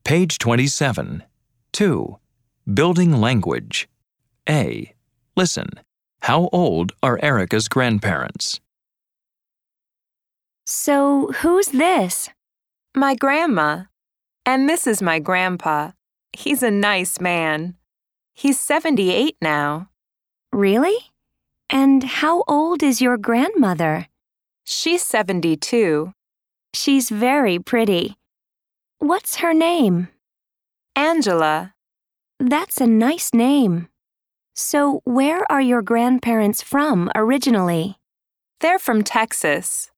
Page 27. 2. Building language. A. Listen. How old are Erica's grandparents? So, who's this? My grandma. And this is my grandpa. He's a nice man. He's 78 now. Really? And how old is your grandmother? She's 72. She's very pretty. What's her name? Angela. That's a nice name. So, where are your grandparents from originally? They're from Texas.